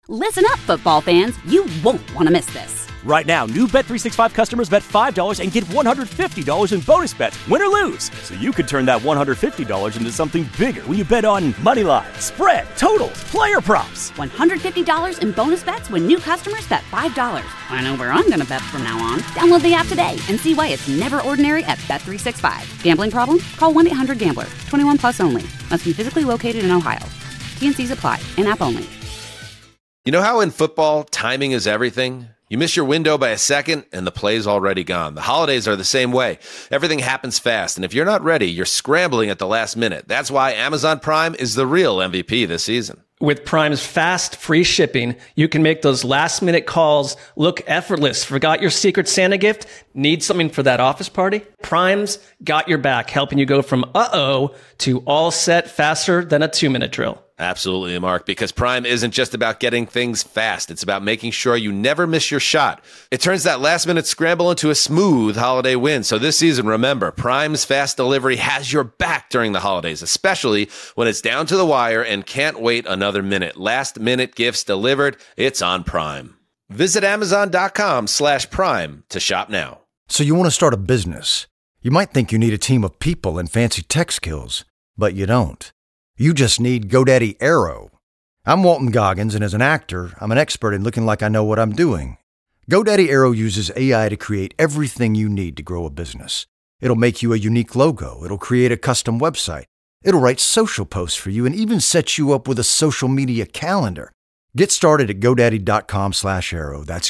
Listen up, football fans. You won't want to miss this. Right now, new Bet365 customers bet $5 and get $150 in bonus bets, win or lose. So you could turn that $150 into something bigger when you bet on money line, spread, totals, player props. $150 in bonus bets when new customers bet $5. I know where I'm going to bet from now on. Download the app today and see why it's never ordinary at Bet365. Gambling problem? Call 1-800-GAMBLER. 21 plus only. Must be physically located in Ohio. T&Cs apply. In-app only. You know how in football, timing is everything? You miss your window by a second, and the play's already gone. The holidays are the same way. Everything happens fast, and if you're not ready, you're scrambling at the last minute. That's why Amazon Prime is the real MVP this season. With Prime's fast, free shipping, you can make those last-minute calls look effortless. Forgot your Secret Santa gift? Need something for that office party? Prime's got your back, helping you go from uh-oh to all set faster than a 2-minute drill. Absolutely, Mark, because Prime isn't just about getting things fast. It's about making sure you never miss your shot. It turns that last-minute scramble into a smooth holiday win. So this season, remember, Prime's fast delivery has your back during the holidays, especially when it's down to the wire and can't wait another minute. Last-minute gifts delivered, it's on Prime. Visit Amazon.com/Prime to shop now. So you want to start a business. You might think you need a team of people and fancy tech skills, but you don't. You just need GoDaddy Aero. I'm Walton Goggins, and as an actor, I'm an expert in looking like I know what I'm doing. GoDaddy Aero uses AI to create everything you need to grow a business. It'll make you a unique logo. It'll create a custom website. It'll write social posts for you and even set you up with a social media calendar. Get started at GoDaddy.com/Aero. That's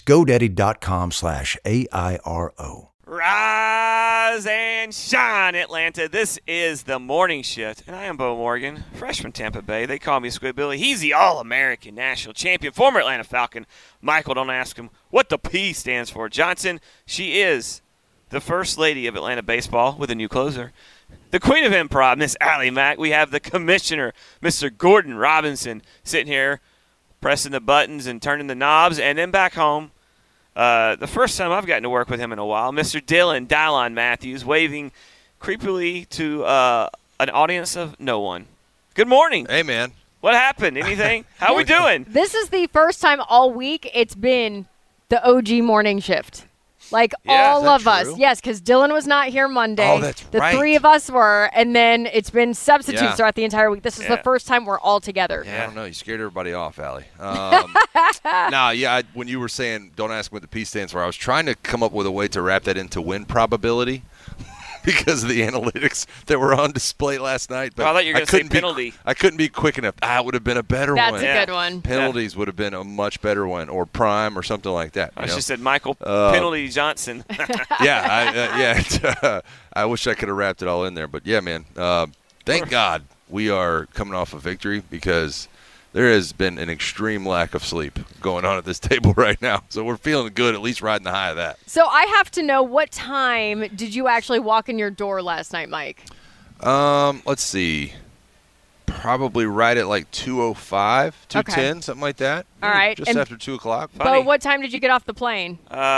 GoDaddy.com/AIRO. Rise and shine, Atlanta. This is the Morning Shift, and I am Bo Morgan, fresh from Tampa Bay. They call me Squid Billy. He's the All-American National Champion, former Atlanta Falcon. Michael, don't ask him what the P stands for. Johnson, she is the First Lady of Atlanta baseball with a new closer. The Queen of Improv, Miss Allie Mack. We have the Commissioner, Mr. Gordon Robinson, sitting here pressing the buttons and turning the knobs, and then back home. The first time I've gotten to work with him in a while, Mr. Dylon Matthews, waving creepily to an audience of no one. Good morning. Hey, man. What happened? Anything? How we doing? This is the first time all week it's been the OG Morning Shift. Like all of us. Yes, because Dylan was not here Monday. Oh, that's the right. 3 of us were, and then it's been substitutes throughout the entire week. This is the first time we're all together. Yeah, I don't know. You scared everybody off, Allie. When you were saying don't ask what the P stands for, I was trying to come up with a way to wrap that into win probability because of the analytics that were on display last night. But I thought you were going to say penalty. I couldn't be quick enough. It would have been a better one. That's a good one. Penalties would have been a much better one, or prime or something like that. I just said Michael Penalty Johnson. I wish I could have wrapped it all in there. But, yeah, man, thank God we are coming off a victory because there has been an extreme lack of sleep going on at this table right now. So we're feeling good, at least riding the high of that. So I have to know, what time did you actually walk in your door last night, Mike? Let's see. Probably right at like 2:05, 2:10, something like that. All right. Just after 2 o'clock. Bo, what time did you get off the plane?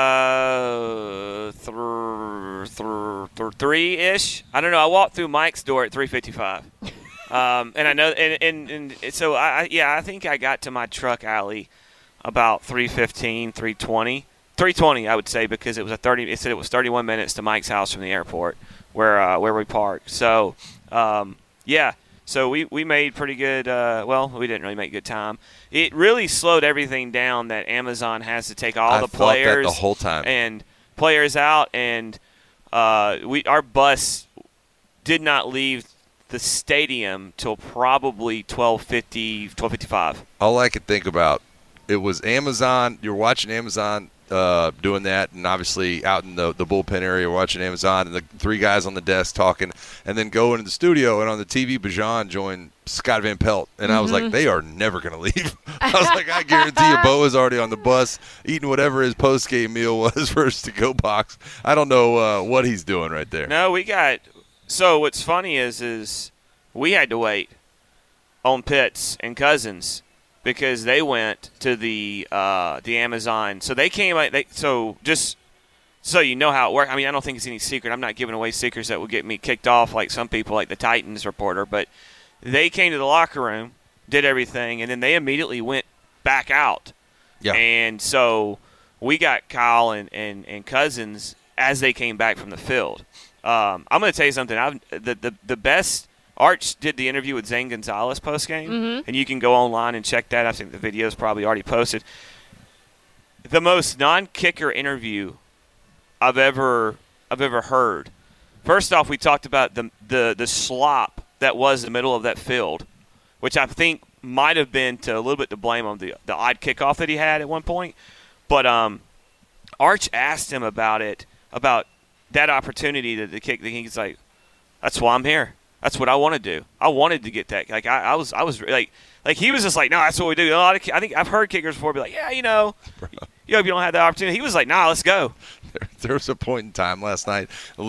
3-ish. I don't know. I walked through Mike's door at 3:55. And I know, and so I think I got to my truck alley about 3:15, 3:20, 3:20, I would say, because it was it said it was 31 minutes to Mike's house from the airport where we parked. So, so we made pretty good. We didn't really make good time. It really slowed everything down that Amazon has to take all the players the whole time and players out, and our bus did not leave the stadium till probably 12:50, 12:55. All I could think about, it was Amazon. You're watching Amazon doing that, and obviously out in the bullpen area watching Amazon, and the 3 guys on the desk talking, and then go into the studio, and on the TV, Bijan joined Scott Van Pelt, and I was like, they are never going to leave. I was like, I guarantee you, Bo is already on the bus eating whatever his post-game meal was for his to-go box. I don't know what he's doing right there. No, so what's funny is we had to wait on Pitts and Cousins because they went to the Amazon. So they came. So just so you know how it works. I mean, I don't think it's any secret. I'm not giving away secrets that will get me kicked off like some people, like the Titans reporter. But they came to the locker room, did everything, and then they immediately went back out. Yeah. And so we got Kyle and Cousins as they came back from the field. I'm going to tell you something. The best – Arch did the interview with Zane Gonzalez postgame, and you can go online and check that. I think the video is probably already posted. The most non-kicker interview I've ever heard. First off, we talked about the slop that was the middle of that field, which I think might have been a little bit to blame on the odd kickoff that he had at one point. But Arch asked him about that opportunity to kick. He's like, "That's why I'm here. That's what I want to do. I wanted to get that." Like I was like he was just like, "No, that's what we do." I think I've heard kickers before be like, "Yeah, you hope you don't have that opportunity." He was like, "Nah, let's go." There was a point in time last night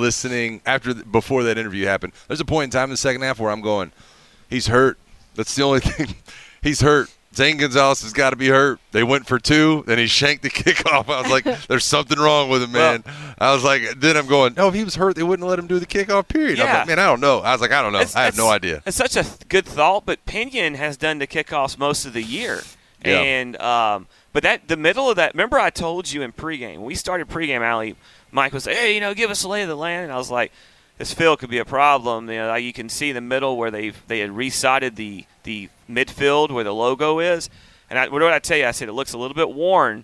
before that interview happened. There's a point in time in the second half where I'm going, he's hurt. That's the only thing. He's hurt. Zane Gonzalez has got to be hurt. They went for two, then he shanked the kickoff. I was like, there's something wrong with him, man. I was like, then I'm going, no, if he was hurt, they wouldn't let him do the kickoff, period. Yeah. I'm like, man, I don't know. I was like, I don't know. I have no idea. It's such a good thought, but Pinion has done the kickoffs most of the year. Yeah. And but the middle of that, remember I told you in pregame, when we started pregame, Allie, Mike was like, hey, give us a lay of the land. And I was like, this field could be a problem. You can see the middle where they had resided the midfield where the logo is. And what did I tell you? I said it looks a little bit worn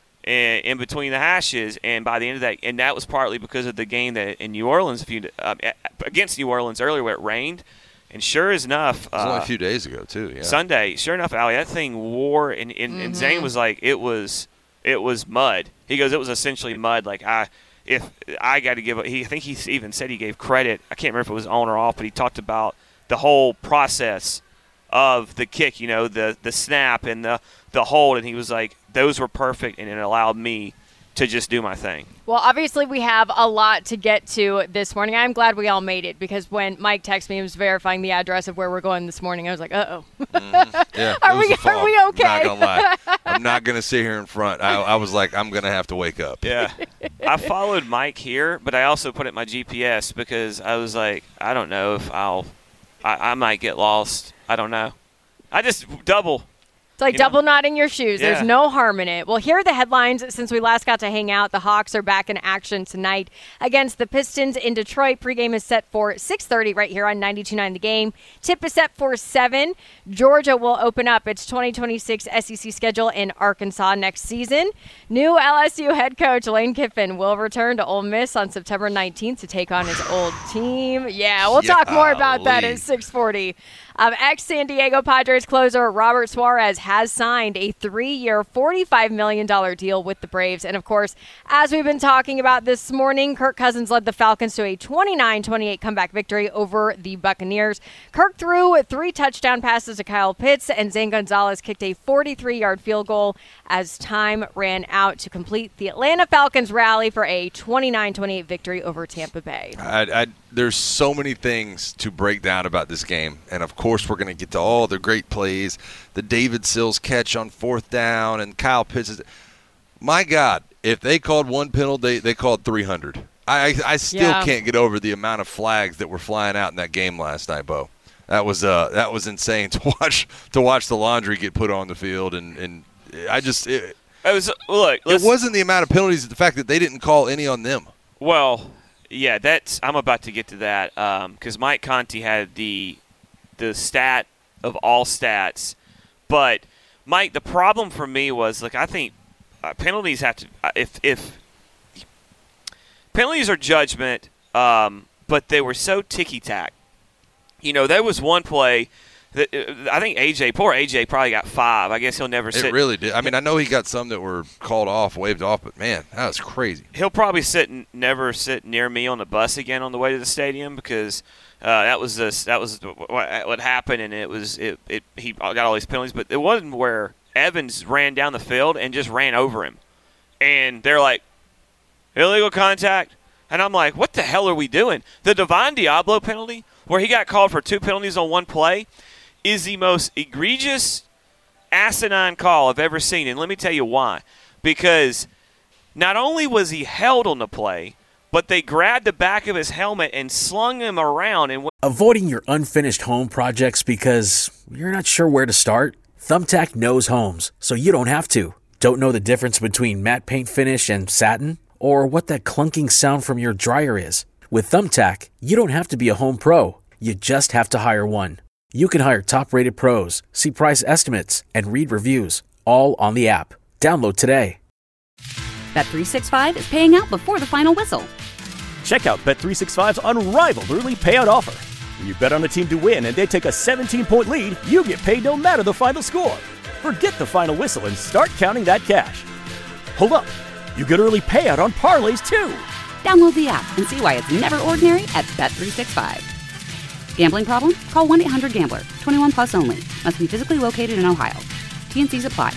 in between the hashes. And by the end of that, and that was partly because of the game that in New Orleans, against New Orleans earlier where it rained. And sure enough, it was only a few days ago too. Yeah. Sunday, sure enough, Allie, that thing wore, and Zane was like, it was mud. He goes, it was essentially mud. Like if I got to give, I think he even said he gave credit. I can't remember if it was on or off, but he talked about the whole process of the kick. The snap and the hold, and he was like, those were perfect, and it allowed me to just do my thing. Well, obviously we have a lot to get to this morning. I'm glad we all made it because when Mike texted me, he was verifying the address of where we're going this morning. I was like, uh-oh. Yeah, are we okay? I'm not going to lie. I'm not going to sit here in front. I was like, I'm going to have to wake up. Yeah. I followed Mike here, but I also put it in my GPS because I was like, I don't know if I might get lost. I don't know. I just double. It's like double knotting your shoes. Yeah. There's no harm in it. Well, here are the headlines since we last got to hang out. The Hawks are back in action tonight against the Pistons in Detroit. Pregame is set for 6:30 right here on 92.9 The Game. Tip is set for 7. Georgia will open up its 2026 SEC schedule in Arkansas next season. New LSU head coach Lane Kiffin will return to Ole Miss on September 19th to take on his old team. Yeah, we'll talk more about that at 6:40. Ex-San Diego Padres closer Robert Suarez has signed a 3-year, $45 million deal with the Braves. And, of course, as we've been talking about this morning, Kirk Cousins led the Falcons to a 29-28 comeback victory over the Buccaneers. Kirk threw 3 touchdown passes to Kyle Pitts, and Zane Gonzalez kicked a 43-yard field goal as time ran out to complete the Atlanta Falcons rally for a 29-28 victory over Tampa Bay. There's so many things to break down about this game, and of course we're going to get to all the great plays, the David Sills catch on 4th down, and Kyle Pitts. My God, if they called one penalty, they called 300. I still can't get over the amount of flags that were flying out in that game last night, Bo. That was insane to watch the laundry get put on the field, and I just it wasn't the amount of penalties, it's the fact that they didn't call any on them. Well. Yeah, I'm about to get to that because Mike Conti had the stat of all stats. But, Mike, the problem for me was, I think penalties have to if penalties are judgment, but they were so ticky-tack. There was one play that I think poor AJ probably got 5. I guess he'll never sit. It really did. I mean, I know he got some that were called off, waved off, but, man, that was crazy. He'll probably never sit near me on the bus again on the way to the stadium because that was what happened, and he got all these penalties. But it wasn't where Evans ran down the field and just ran over him. And they're like, illegal contact. And I'm like, what the hell are we doing? The Divine Diablo penalty, where he got called for 2 penalties on one play, is the most egregious, asinine call I've ever seen. And let me tell you why. Because not only was he held on the play, but they grabbed the back of his helmet and slung him around. And avoiding your unfinished home projects because you're not sure where to start? Thumbtack knows homes, so you don't have to. Don't know the difference between matte paint finish and satin? Or what that clunking sound from your dryer is? With Thumbtack, you don't have to be a home pro. You just have to hire one. You can hire top-rated pros, see price estimates, and read reviews, all on the app. Download today. Bet365 is paying out before the final whistle. Check out Bet365's unrivaled early payout offer. When you bet on a team to win and they take a 17-point lead, you get paid no matter the final score. Forget the final whistle and start counting that cash. Hold up. You get early payout on parlays, too. Download the app and see why it's never ordinary at Bet365. Gambling problem? Call 1-800-GAMBLER. 21 plus only. Must be physically located in Ohio. T&Cs apply.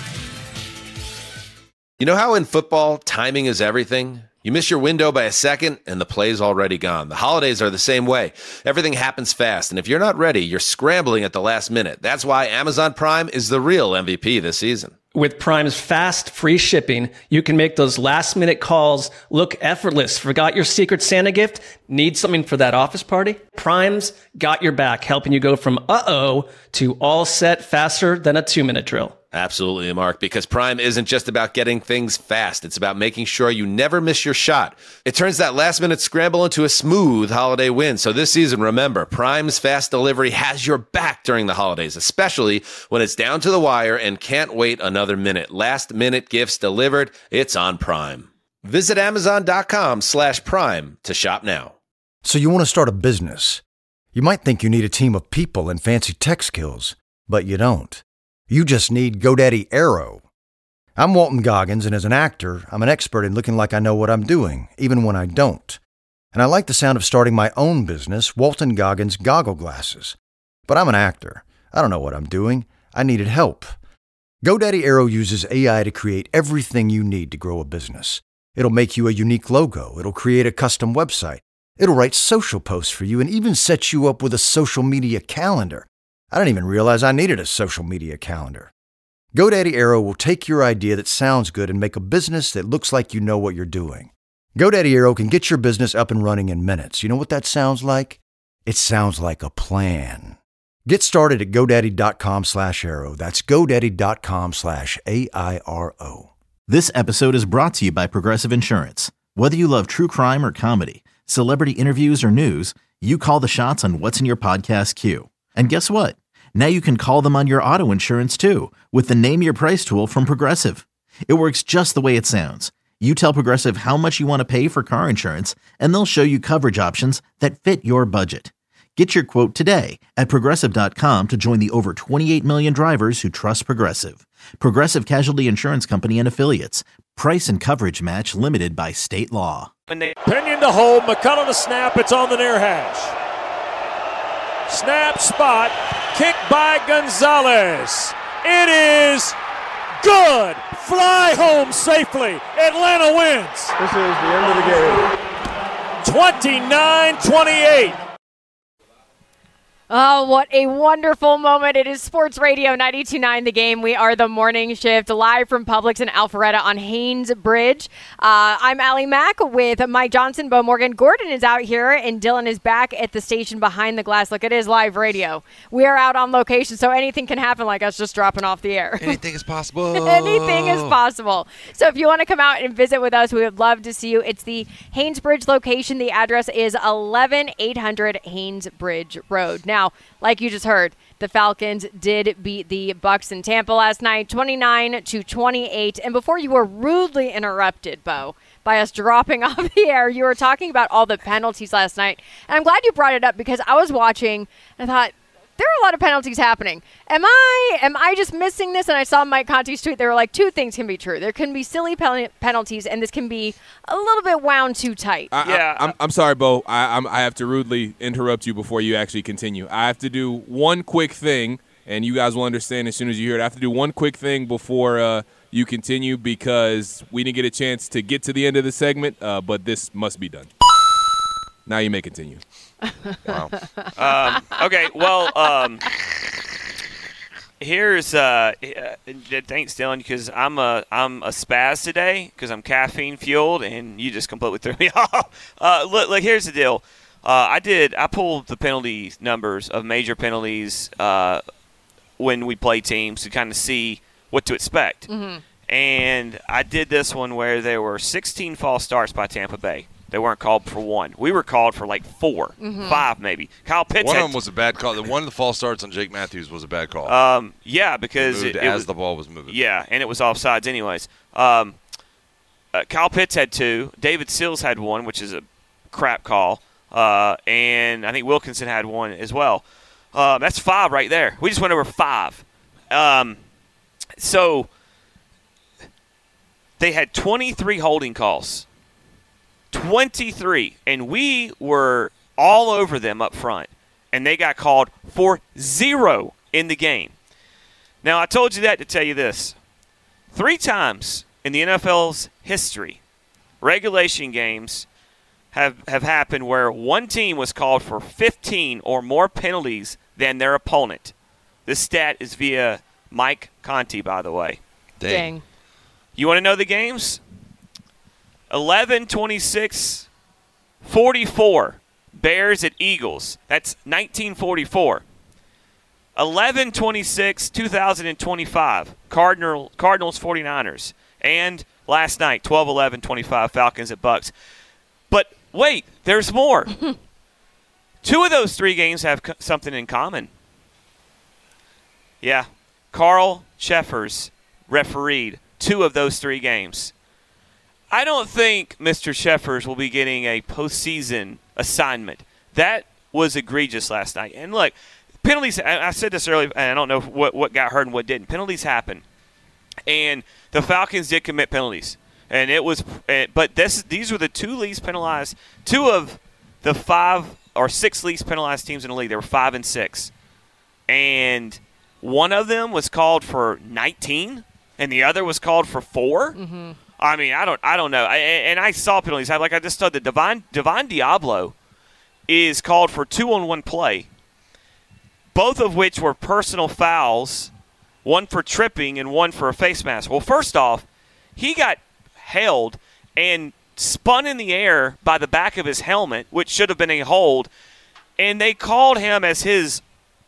You know how in football, timing is everything? You miss your window by a second, and the play's already gone. The holidays are the same way. Everything happens fast, and if you're not ready, you're scrambling at the last minute. That's why Amazon Prime is the real MVP this season. With Prime's fast, free shipping, you can make those last-minute calls look effortless. Forgot your Secret Santa gift? Need something for that office party? Prime's got your back, helping you go from uh-oh to all set faster than a 2-minute drill. Absolutely, Mark, because Prime isn't just about getting things fast. It's about making sure you never miss your shot. It turns that last-minute scramble into a smooth holiday win. So this season, remember, Prime's fast delivery has your back during the holidays, especially when it's down to the wire and can't wait another minute. Last-minute gifts delivered. It's on Prime. Visit Amazon.com/Prime to shop now. So you want to start a business. You might think you need a team of people and fancy tech skills, but you don't. You just need GoDaddy Aero. I'm Walton Goggins, and as an actor, I'm an expert in looking like I know what I'm doing, even when I don't. And I like the sound of starting my own business, Walton Goggins Goggle Glasses. But I'm an actor. I don't know what I'm doing. I needed help. GoDaddy Aero uses AI to create everything you need to grow a business. It'll make you a unique logo. It'll create a custom website. It'll write social posts for you and even set you up with a social media calendar. I didn't even realize I needed a social media calendar. GoDaddy Aero will take your idea that sounds good and make a business that looks like you know what you're doing. GoDaddy Aero can get your business up and running in minutes. You know what that sounds like? It sounds like a plan. Get started at GoDaddy.com/Aero. That's GoDaddy.com/AIRO. This episode is brought to you by Progressive Insurance. Whether you love true crime or comedy, celebrity interviews or news, you call the shots on what's in your podcast queue. And guess what? Now you can call them on your auto insurance too with the Name Your Price tool from Progressive. It works just the way it sounds. You tell Progressive how much you want to pay for car insurance, and they'll show you coverage options that fit your budget. Get your quote today at Progressive.com to join the over 28 million drivers who trust Progressive. Progressive Casualty Insurance Company and Affiliates. Price and coverage match limited by state law. Pinion to hold, McCullough to snap, it's on the near hash. Snap spot, kick by Gonzalez. It is good. Fly home safely. Atlanta wins. This is the end of the game. 29-28. Oh, what a wonderful moment. It is Sports Radio 92.9 The Game. We are the morning shift live from Publix in Alpharetta on Haynes Bridge. I'm Allie Mack with Mike Johnson, Bo Morgan. Gordon is out here, and Dylan is back at the station behind the glass. Look, it is live radio. We are out on location, so anything can happen, like us just dropping off the air. Anything is possible. Anything is possible. So if you want to come out and visit with us, we would love to see you. It's the Haynes Bridge location. The address is 11800 Haynes Bridge Road. Now, like you just heard, the Falcons did beat the Bucs in Tampa last night, 29-28. And before you were rudely interrupted, Bo, by us dropping off the air, you were talking about all the penalties last night. And I'm glad you brought it up because I was watching and I thought, there are a lot of penalties happening. Am I just missing this? And I saw Mike Conti's tweet. There were like two things can be true. There can be silly penalties, and this can be a little bit wound too tight. I'm sorry, Bo. I have to rudely interrupt you before you actually continue. I have to do one quick thing, and you guys will understand as soon as you hear it. I have to do one quick thing before you continue because we didn't get a chance to get to the end of the segment, but this must be done. Now you may continue. Wow. Okay, well, here's thanks, Dylan, because I'm a spaz today because I'm caffeine fueled, and you just completely threw me off. Look, here's the deal. I pulled the penalty numbers of major penalties when we play teams to kind of see what to expect. Mm-hmm. And I did this one where there were 16 false starts by Tampa Bay. They weren't called for one. We were called for like 4, 5 maybe. Kyle Pitts one of them was a bad call. One of the false starts on Jake Matthews was a bad call. Yeah, because it as the ball was moving. Yeah, and it was offsides anyways. Kyle Pitts had 2. David Sills had 1, which is a crap call. And I think Wilkinson had 1 as well. That's 5 right there. We just went over 5. So they had 23 holding calls. 23. And we were all over them up front. And they got called for 0 in the game. Now, I told you that to tell you this. 3 times in the NFL's history, regulation games have happened where one team was called for 15 or more penalties than their opponent. This stat is via Mike Conti, by the way. Dang. You want to know the games? 11-26-44. Bears at Eagles. That's 1944. 11-26, 2025. Cardinals 49ers. And last night, 12-11-25, Falcons at Bucks. But wait, there's more. 2 of those 3 games have something in common. Yeah, Carl Cheffers refereed 2 of those 3 games. I don't think Mr. Cheffers will be getting a postseason assignment. That was egregious last night. And look, penalties, I said this earlier, and I don't know what got hurt and what didn't. Penalties happen. And the Falcons did commit penalties. And it was, but these were the 2 least penalized, 2 of the 5 or 6 least penalized teams in the league. They were 5 and 6. And one of them was called for 19, and the other was called for 4. Mm-hmm. I mean, I don't know. And I saw penalties. Like I just saw that Devon Diablo is called for 2-on-1 play, both of which were personal fouls, one for tripping and one for a face mask. Well, first off, he got held and spun in the air by the back of his helmet, which should have been a hold, and they called him as his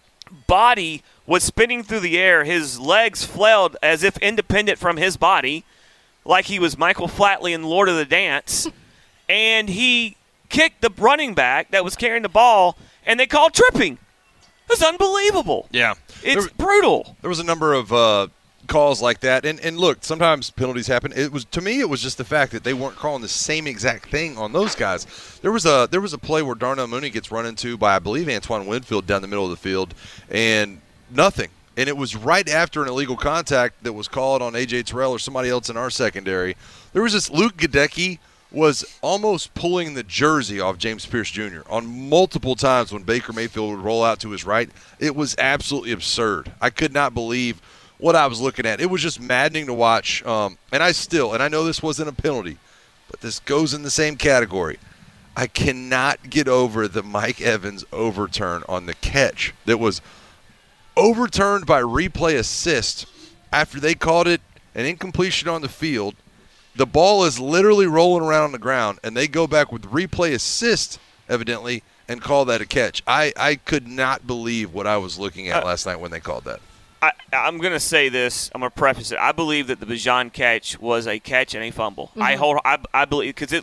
body was spinning through the air. His legs flailed as if independent from his body, like he was Michael Flatley in Lord of the Dance, and he kicked the running back that was carrying the ball, and they called tripping. It was unbelievable. Yeah. It's brutal. There was a number of calls like that, and look, sometimes penalties happen. To me, it was just the fact that they weren't calling the same exact thing on those guys. There was a play where Darnell Mooney gets run into by, I believe, Antoine Winfield down the middle of the field, and nothing. And it was right after an illegal contact that was called on A.J. Terrell or somebody else in our secondary. There was this Luke Gadecki was almost pulling the jersey off James Pierce Jr. on multiple times when Baker Mayfield would roll out to his right. It was absolutely absurd. I could not believe what I was looking at. It was just maddening to watch. And I know this wasn't a penalty, but this goes in the same category. I cannot get over the Mike Evans overturn on the catch that was overturned by replay assist after they called it an incompletion on the field. The ball is literally rolling around on the ground, and they go back with replay assist, evidently, and call that a catch. I could not believe what I was looking at last night when they called that. I'm going to say this. I'm going to preface it. I believe that the Bijan catch was a catch and a fumble. Mm-hmm. I believe because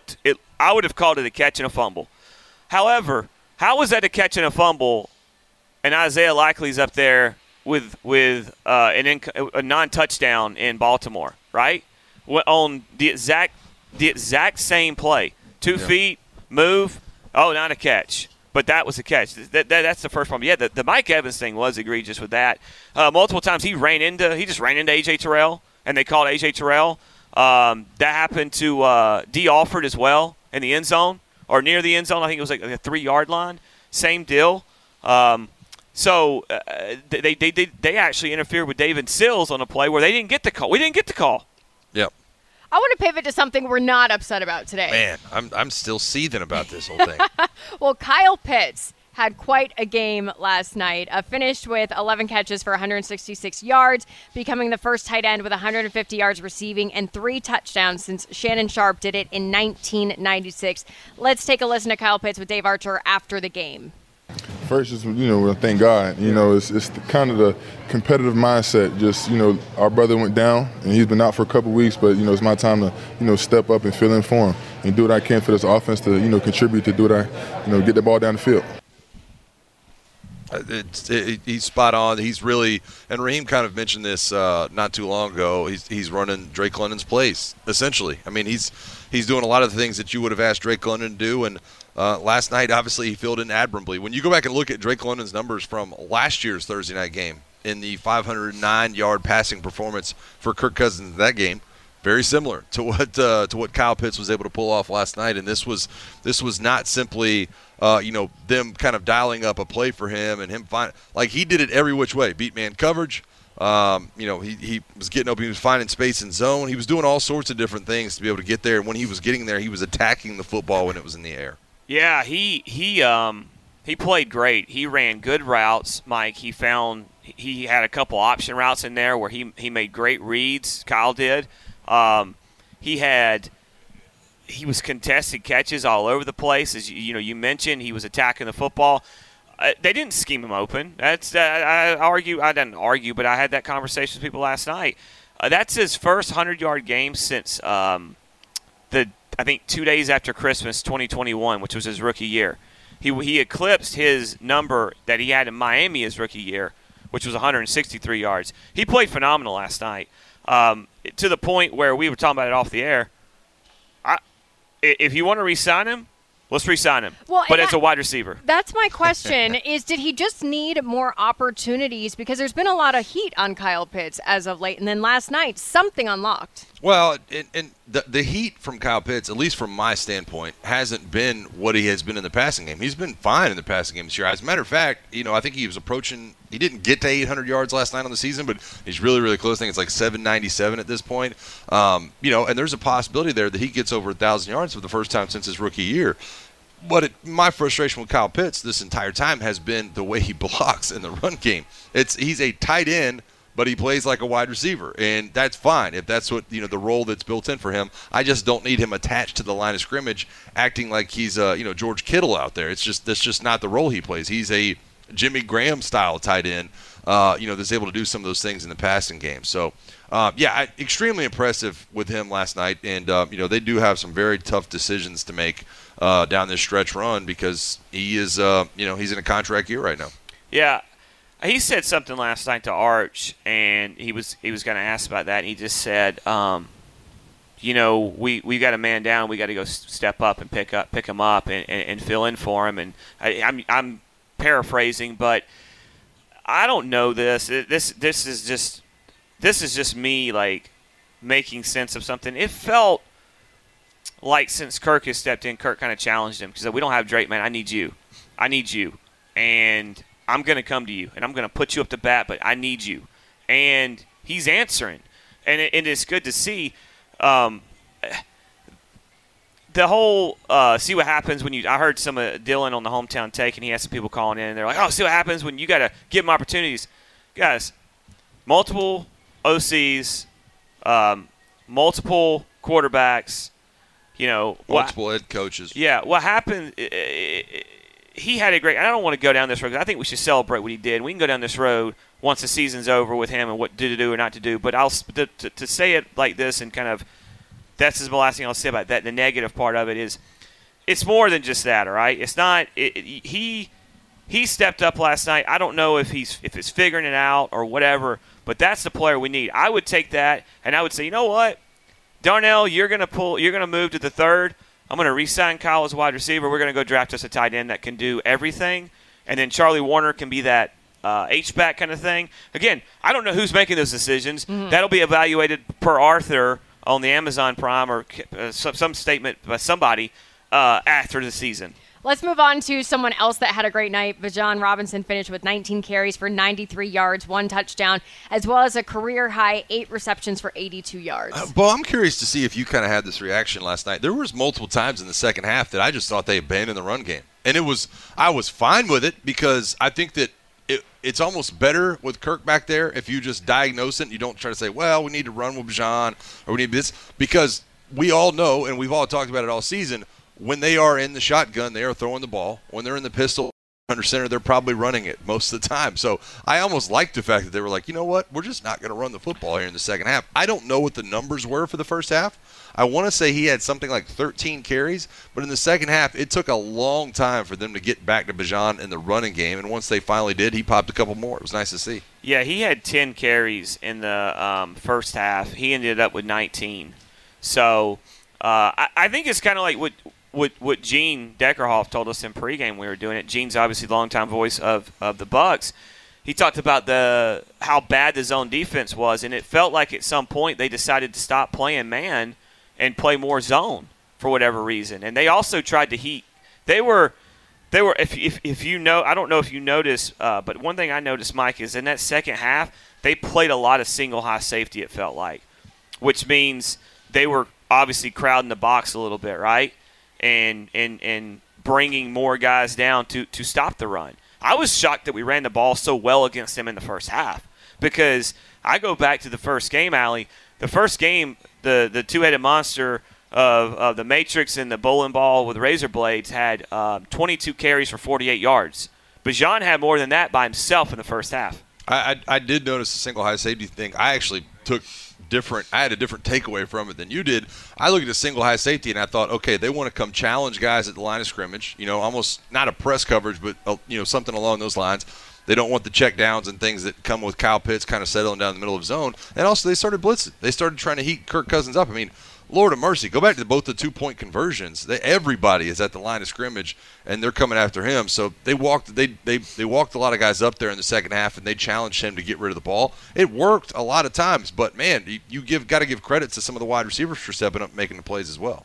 I would have called it a catch and a fumble. However, how was that a catch and a fumble? And Isaiah Likely's up there with a non-touchdown in Baltimore, right? On the exact same play, 2 feet, move. Oh, not a catch. But that was a catch. That's the first problem. Yeah, the Mike Evans thing was egregious with that. Multiple times he just ran into A.J. Terrell, and they called A.J. Terrell. That happened to Dee Alford as well in the end zone or near the end zone. I think it was like a 3-yard line. Same deal. So they actually interfered with David Sills on a play where they didn't get the call. We didn't get the call. Yep. I want to pivot to something we're not upset about today. Man, I'm still seething about this whole thing. Well, Kyle Pitts had quite a game last night. Finished with 11 catches for 166 yards, becoming the first tight end with 150 yards receiving and 3 touchdowns since Shannon Sharp did it in 1996. Let's take a listen to Kyle Pitts with Dave Archer after the game. First, just, thank God. It's kind of the competitive mindset. Just, our brother went down, and he's been out for a couple weeks, but, it's my time to, step up and fill in for him and do what I can for this offense to, contribute to do what get the ball down the field. He's spot on. He's really – and Raheem kind of mentioned this not too long ago. He's running Drake London's plays, essentially. I mean, he's doing a lot of the things that you would have asked Drake London to do, and last night, obviously, he filled in admirably. When you go back and look at Drake London's numbers from last year's Thursday night game in the 509-yard passing performance for Kirk Cousins in that game, very similar to what Kyle Pitts was able to pull off last night. And this was not simply them kind of dialing up a play for him and him he did it every which way. Beat man coverage. He was getting open. He was finding space in zone. He was doing all sorts of different things to be able to get there. And when he was getting there, he was attacking the football when it was in the air. Yeah, he played great. He ran good routes, Mike. He had a couple option routes in there where he made great reads. Kyle did. He was contested catches all over the place. As you mentioned, he was attacking the football. They didn't scheme him open. That's I didn't argue, but I had that conversation with people last night. That's his first 100-yard game since I think 2 days after Christmas 2021, which was his rookie year. He eclipsed his number that he had in Miami his rookie year, which was 163 yards. He played phenomenal last night, to the point where we were talking about it off the air. If you want to re-sign him, let's re-sign him. Well, but as a wide receiver. That's my question, is did he just need more opportunities? Because there's been a lot of heat on Kyle Pitts as of late. And then last night, something unlocked. Well, and the heat from Kyle Pitts, at least from my standpoint, hasn't been what he has been in the passing game. He's been fine in the passing game this year. As a matter of fact, I think he was approaching – he didn't get to 800 yards last night on the season, but he's really, really close. I think it's like 797 at this point. And there's a possibility there that he gets over 1,000 yards for the first time since his rookie year. But my frustration with Kyle Pitts this entire time has been the way he blocks in the run game. He's a tight end, but he plays like a wide receiver, and that's fine if that's what the role that's built in for him. I just don't need him attached to the line of scrimmage, acting like he's George Kittle out there. That's just not the role he plays. He's a Jimmy Graham style tight end, that's able to do some of those things in the passing game. So, extremely impressive with him last night, and they do have some very tough decisions to make down this stretch run because he is he's in a contract year right now. Yeah. He said something last night to Arch, and he was going to ask about that, and he just said, we got a man down, we got to go step up and pick him up and fill in for him. And I'm paraphrasing, but I don't know this. This is just me like making sense of something. It felt like since Kirk has stepped in, Kirk kind of challenged him because we don't have Drake, man. I need you, and I'm going to come to you, and I'm going to put you up to bat, but I need you. And he's answering. And it's good to see the whole see what happens when I heard some of Dylan on the Hometown Take, and he had some people calling in, and they're like, oh, see what happens when you got to give them opportunities. Guys, multiple OCs, multiple quarterbacks, multiple head coaches. Yeah, what happened he had a great – I don't want to go down this road. I think we should celebrate what he did. We can go down this road once the season's over with him and what to do or not to do. But to say it like this and kind of – that's the last thing I'll say about that. The negative part of it is it's more than just that, all right? It's not he stepped up last night. I don't know if it's figuring it out or whatever, but that's the player we need. I would take that, and I would say, you know what? Darnell, you're going to move to the third. I'm going to re-sign Kyle as a wide receiver. We're going to go draft us a tight end that can do everything. And then Charlie Warner can be that H-back kind of thing. Again, I don't know who's making those decisions. Mm-hmm. That'll be evaluated per Arthur on the Amazon Prime or some statement by somebody after the season. Let's move on to someone else that had a great night. Bijan Robinson finished with 19 carries for 93 yards, 1 touchdown, as well as a career-high 8 receptions for 82 yards. Bo, I'm curious to see if you kind of had this reaction last night. There was multiple times in the second half that I just thought they abandoned the run game. And I was fine with it because I think that it's almost better with Kirk back there if you just diagnose it and you don't try to say, well, we need to run with Bijan or we need this. Because we all know, and we've all talked about it all season, when they are in the shotgun, they are throwing the ball. When they're in the pistol, under center, they're probably running it most of the time. So I almost like the fact that they were like, you know what, we're just not going to run the football here in the second half. I don't know what the numbers were for the first half. I want to say he had something like 13 carries, but in the second half, it took a long time for them to get back to Bijan in the running game, and once they finally did, he popped a couple more. It was nice to see. Yeah, he had 10 carries in the first half. He ended up with 19. So I think it's kind of like what Gene Deckerhoff told us in pregame. We were doing it. Gene's obviously the longtime voice of the Bucs. He talked about how bad the zone defense was, and it felt like at some point they decided to stop playing man and play more zone for whatever reason. And they also tried to heat. They were if you know, I don't know if you noticed, but one thing I noticed, Mike, is in that second half they played a lot of single high safety. It felt like, which means they were obviously crowding the box a little bit, right? And bringing more guys down to stop the run. I was shocked that we ran the ball so well against them in the first half, because I go back to the first game, Allie. The first game, the two-headed monster of the Matrix and the bowling ball with razor blades had 22 carries for 48 yards. Bijan had more than that by himself in the first half. I did notice the single high safety thing. I actually I had a different takeaway from it than you did. I looked at a single high safety and I thought, okay, they want to come challenge guys at the line of scrimmage, almost not a press coverage, but something along those lines. They don't want the check downs and things that come with Kyle Pitts kind of settling down in the middle of the zone. And also they started blitzing. They started trying to heat Kirk Cousins up. I mean, Lord of mercy, go back to both the 2-point conversions. Everybody is at the line of scrimmage, and they're coming after him. So they walked a lot of guys up there in the second half, and they challenged him to get rid of the ball. It worked a lot of times, but man, you got to give credit to some of the wide receivers for stepping up and making the plays as well. I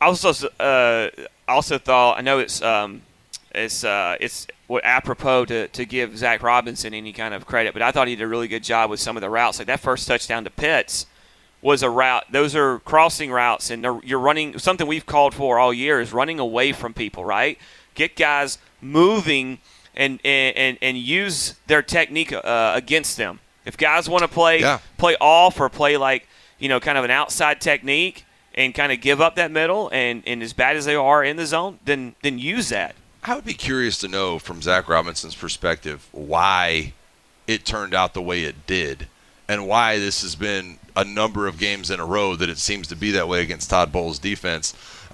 also thought, I know it's apropos to give Zach Robinson any kind of credit, but I thought he did a really good job with some of the routes. Like that first touchdown to Pitts was a route. Those are crossing routes, and you're running. Something we've called for all year is running away from people, right? Get guys moving and use their technique against them. If guys want to play off or play like, kind of an outside technique and kind of give up that middle and as bad as they are in the zone, then use that. I would be curious to know from Zach Robinson's perspective why it turned out the way it did and why this has been a number of games in a row that it seems to be that way against Todd Bowles' defense.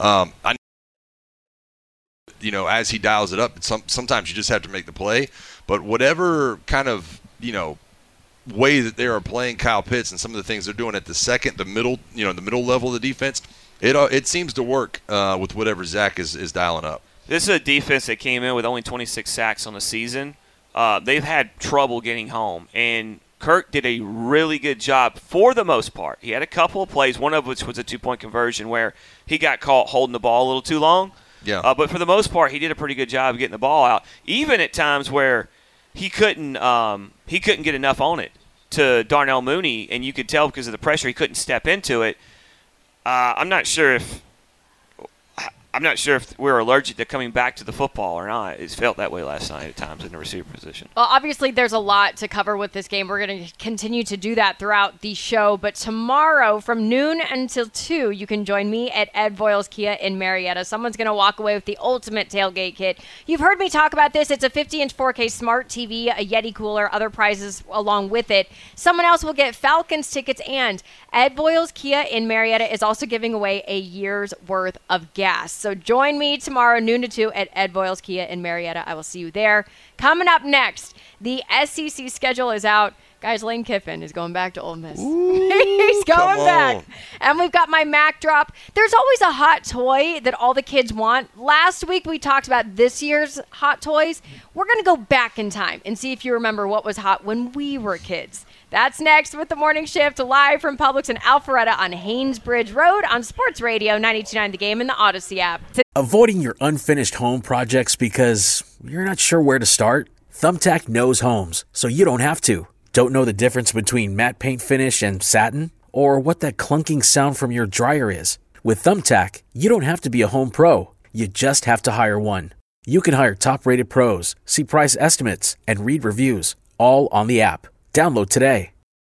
As he dials it up, sometimes you just have to make the play. But whatever kind of, way that they are playing Kyle Pitts and some of the things they're doing at the middle level of the defense, it seems to work with whatever Zach is dialing up. This is a defense that came in with only 26 sacks on the season. They've had trouble getting home, and Kirk did a really good job for the most part. He had a couple of plays, one of which was a 2-point conversion where he got caught holding the ball a little too long. Yeah. But for the most part, he did a pretty good job of getting the ball out, even at times where he couldn't get enough on it to Darnell Mooney, and you could tell because of the pressure he couldn't step into it. I'm not sure if we're allergic to coming back to the football or not. It felt that way last night at times in the receiver position. Well, obviously there's a lot to cover with this game. We're going to continue to do that throughout the show. But tomorrow from noon until 2, you can join me at Ed Voiles Kia in Marietta. Someone's going to walk away with the ultimate tailgate kit. You've heard me talk about this. It's a 50-inch 4K smart TV, a Yeti cooler, other prizes along with it. Someone else will get Falcons tickets, and Ed Voiles Kia in Marietta is also giving away a year's worth of gas. So join me tomorrow, noon to 2, at Ed Voiles Kia in Marietta. I will see you there. Coming up next, the SEC schedule is out. Guys, Lane Kiffin is going back to Ole Miss. He's going back. And we've got my Mac drop. There's always a hot toy that all the kids want. Last week we talked about this year's hot toys. We're going to go back in time and see if you remember what was hot when we were kids. That's next with the Morning Shift, live from Publix in Alpharetta on Haynesbridge Road on Sports Radio 92.9 The Game and the Odyssey app. Avoiding your unfinished home projects because you're not sure where to start? Thumbtack knows homes, so you don't have to. Don't know the difference between matte paint finish and satin? Or what that clunking sound from your dryer is? With Thumbtack, you don't have to be a home pro. You just have to hire one. You can hire top-rated pros, see price estimates, and read reviews, all on the app. Download today.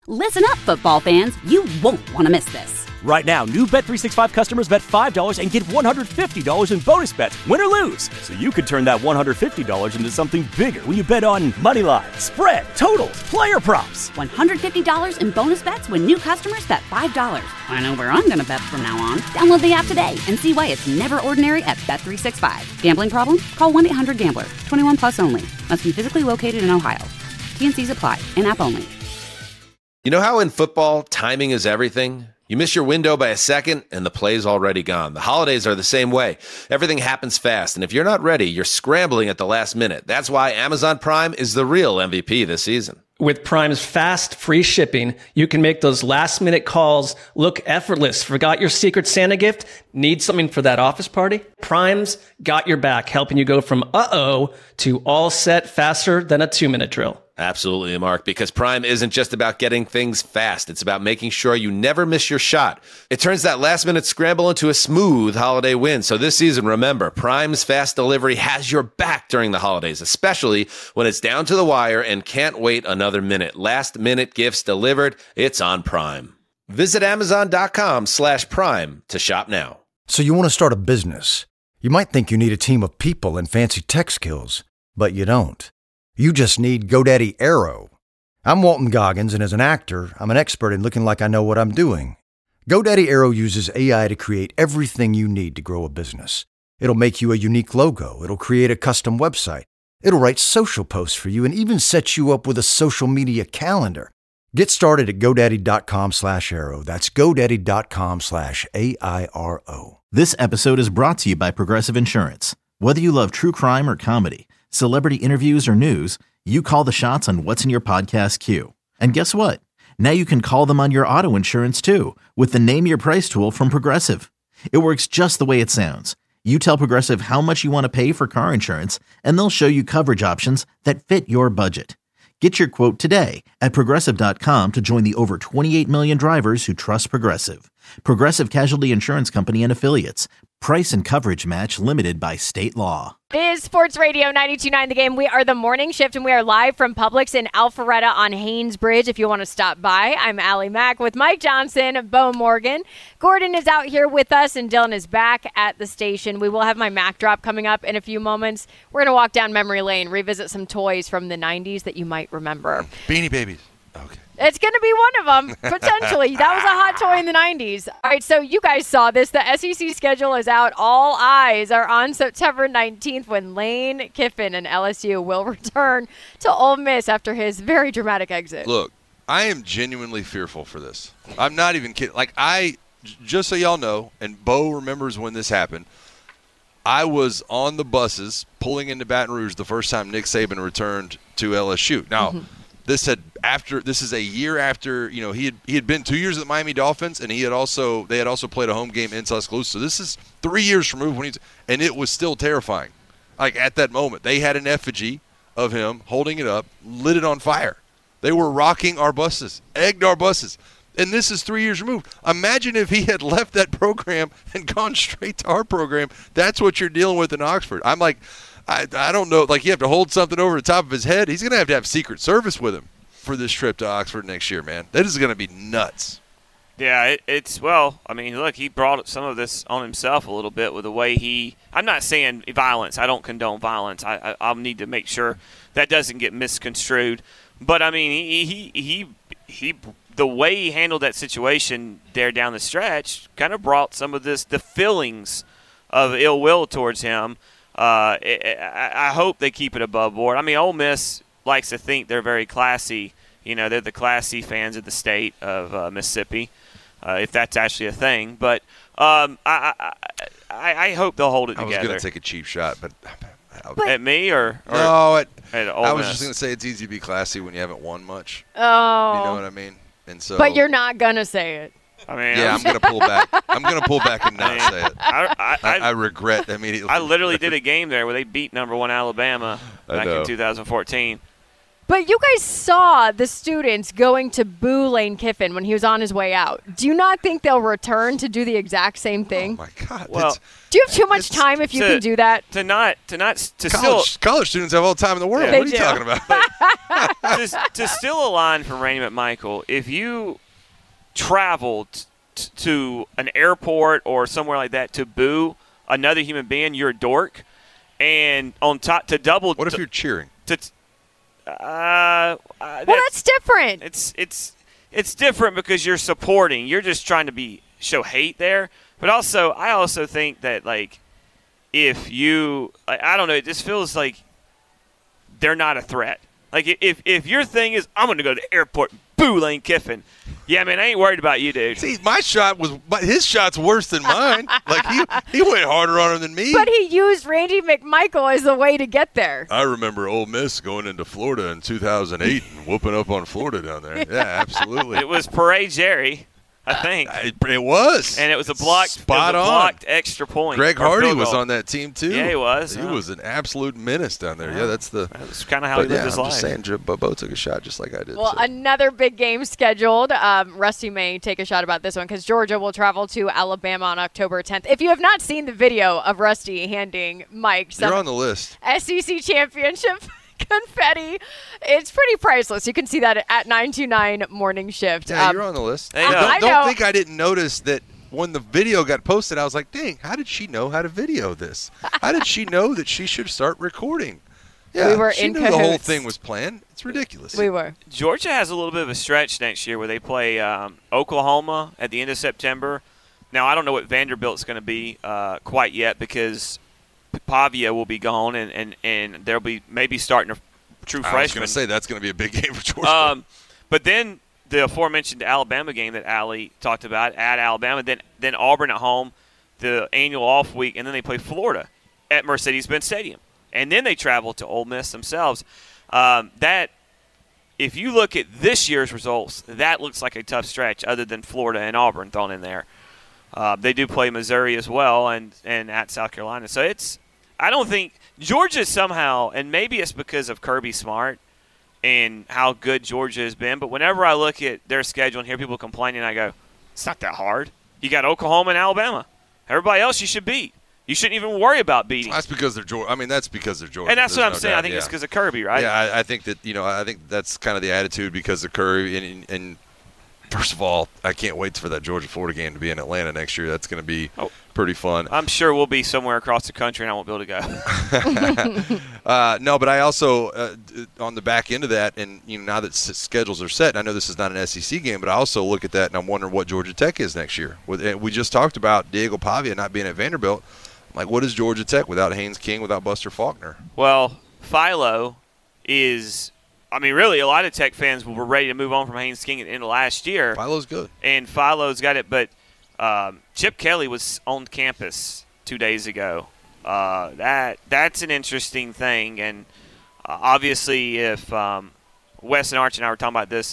Listen up, football fans. You won't want to miss this. Right now, new Bet365 customers bet $5 and get $150 in bonus bets, win or lose. So you could turn that $150 into something bigger when you bet on moneyline, spread, totals, player props. $150 in bonus bets when new customers bet $5. I know where I'm going to bet from now on. Download the app today and see why it's never ordinary at Bet365. Gambling problem? Call 1-800-GAMBLER. 21 plus only. Must be physically located in Ohio. T&Cs apply. In-app only. You know how in football, timing is everything? You miss your window by a second, and the play's already gone. The holidays are the same way. Everything happens fast, and if you're not ready, you're scrambling at the last minute. That's why Amazon Prime is the real MVP this season. With Prime's fast, free shipping, you can make those last-minute calls look effortless. Forgot your Secret Santa gift? Need something for that office party? Prime's got your back, helping you go from uh-oh to all set faster than a 2-minute drill. Absolutely, Mark, because Prime isn't just about getting things fast. It's about making sure you never miss your shot. It turns that last-minute scramble into a smooth holiday win. So this season, remember, Prime's fast delivery has your back during the holidays, especially when it's down to the wire and can't wait another minute. Last-minute gifts delivered, it's on Prime. Visit Amazon.com/Prime to shop now. So you want to start a business. You might think you need a team of people and fancy tech skills, but you don't. You just need GoDaddy Aero. I'm Walton Goggins, and as an actor, I'm an expert in looking like I know what I'm doing. GoDaddy Aero uses AI to create everything you need to grow a business. It'll make you a unique logo. It'll create a custom website. It'll write social posts for you and even set you up with a social media calendar. Get started at GoDaddy.com/Aero. That's GoDaddy.com/AIRO. This episode is brought to you by Progressive Insurance. Whether you love true crime or comedy, celebrity interviews or news, you call the shots on what's in your podcast queue. And guess what? Now you can call them on your auto insurance too with the Name Your Price tool from Progressive. It works just the way it sounds. You tell Progressive how much you want to pay for car insurance, and they'll show you coverage options that fit your budget. Get your quote today at Progressive.com to join the over 28 million drivers who trust Progressive. Progressive Casualty Insurance Company and Affiliates. Price and coverage match limited by state law. It is Sports Radio 92.9 The Game. We are the morning shift, and we are live from Publix in Alpharetta on Haynes Bridge. If you want to stop by, I'm Allie Mack with Mike Johnson, Bo Morgan. Gordon is out here with us, and Dylan is back at the station. We will have my Mac drop coming up in a few moments. We're going to walk down memory lane, revisit some toys from the 90s that you might remember. Beanie Babies. Okay. It's going to be one of them, potentially. That was a hot toy in the 90s. All right, so you guys saw this. The SEC schedule is out. All eyes are on September 19th when Lane Kiffin and LSU will return to Ole Miss after his very dramatic exit. Look, I am genuinely fearful for this. I'm not even kidding. Just so y'all know, and Bo remembers when this happened, I was on the buses pulling into Baton Rouge the first time Nick Saban returned to LSU. Now, This is a year after, he had been 2 years at the Miami Dolphins, and they had also played a home game in Tuscaloosa. So this is 3 years removed and it was still terrifying. Like at that moment, they had an effigy of him holding it up, lit it on fire. They were rocking our buses, egged our buses. And this is 3 years removed. Imagine if he had left that program and gone straight to our program. That's what you're dealing with in Oxford. I'm like, I don't know. Like, you have to hold something over the top of his head. He's going to have Secret Service with him for this trip to Oxford next year, man. That is going to be nuts. Yeah, look, he brought some of this on himself a little bit with the way I'm not saying violence. I don't condone violence. I'll need to make sure that doesn't get misconstrued. But, I mean, he the way he handled that situation there down the stretch kind of brought some of the feelings of ill will towards him. I hope they keep it above board. I mean, Ole Miss likes to think they're very classy. They're the classy fans of the state of Mississippi, if that's actually a thing. But I hope they'll hold it together. I was going to take a cheap shot, but at me or no, at Ole I was Miss? just going to say it's easy to be classy when you haven't won much. Oh, you know what I mean? And so, but you're not going to say it. I mean, yeah, I'm going to pull back. I'm going to pull back and not say it. I regret immediately. I literally did a game there where they beat number 1 Alabama back in 2014. But you guys saw the students going to boo Lane Kiffin when he was on his way out. Do you not think they'll return to do the exact same thing? Oh, my God. Well, do you have too much time if you can do that? College students have all the time in the world. Yeah, what are you talking about? to steal a line from Randy McMichael, if you traveled to an airport or somewhere like that to boo another human being, you're a dork. And on top to double. What if you're cheering? Well, that's different. It's different because you're supporting. You're just trying to show hate there. But also, I also think that if you, I don't know, it just feels like they're not a threat. Like if your thing is I'm going to go to the airport, boo Lane Kiffin. Yeah, man, I ain't worried about you, dude. See, his shot's worse than mine. Like he went harder on him than me. But he used Randy McMichael as a way to get there. I remember Ole Miss going into Florida in 2008 and whooping up on Florida down there. Yeah, absolutely. It was Parade Jerry, I think. It was. And it was a blocked extra point. Greg Hardy was on that team, too. Yeah, he was. He was an absolute menace down there. Yeah, that's kind of how he lived his life. I'm just saying, Bo took a shot just like I did. Well, another big game scheduled. Rusty may take a shot about this one because Georgia will travel to Alabama on October 10th. If you have not seen the video of Rusty handing Mike you're on the list. SEC championship confetti, it's pretty priceless. You can see that at 929 Morning Shift. Yeah, you're on the list. Don't think I didn't notice that when the video got posted. I was like, dang, how did she know how to video this? How did she know that she should start recording? Yeah, we were she in knew cahoots. The whole thing was planned. It's ridiculous. We were. Georgia has a little bit of a stretch next year where they play Oklahoma at the end of September. Now, I don't know what Vanderbilt's going to be quite yet because Pavia will be gone, and they'll be maybe starting a true freshman. I was going to say that's going to be a big game for Georgia. But then the aforementioned Alabama game that Allie talked about at Alabama, then Auburn at home, the annual off week, and then they play Florida at Mercedes-Benz Stadium. And then they travel to Ole Miss themselves. That, if you look at this year's results, that looks like a tough stretch other than Florida and Auburn thrown in there. They do play Missouri as well and at South Carolina. So I don't think Georgia somehow, and maybe it's because of Kirby Smart and how good Georgia has been, but whenever I look at their schedule and hear people complaining, I go, it's not that hard. You got Oklahoma and Alabama. Everybody else you should beat. You shouldn't even worry about beating. That's because they're Georgia. I mean, that's because they're Georgia. And that's what I'm saying. Doubt. I think it's because of Kirby, right? Yeah, I think that, I think that's kind of the attitude because of Kirby. And first of all, I can't wait for that Georgia-Florida game to be in Atlanta next year. That's going to be pretty fun. I'm sure we'll be somewhere across the country and I won't be able to go. No, but I also, on the back end of that, and now that schedules are set, and I know this is not an SEC game, but I also look at that and I'm wondering what Georgia Tech is next year. We just talked about Diego Pavia not being at Vanderbilt. Like, what is Georgia Tech without Haynes King, without Buster Faulkner? Well, Philo is – I mean, really, a lot of Tech fans were ready to move on from Haynes King at the end of last year. Philo's good. And Philo's got it. But Chip Kelly was on campus 2 days ago. That's an interesting thing. And obviously if Wes and Arch and I were talking about this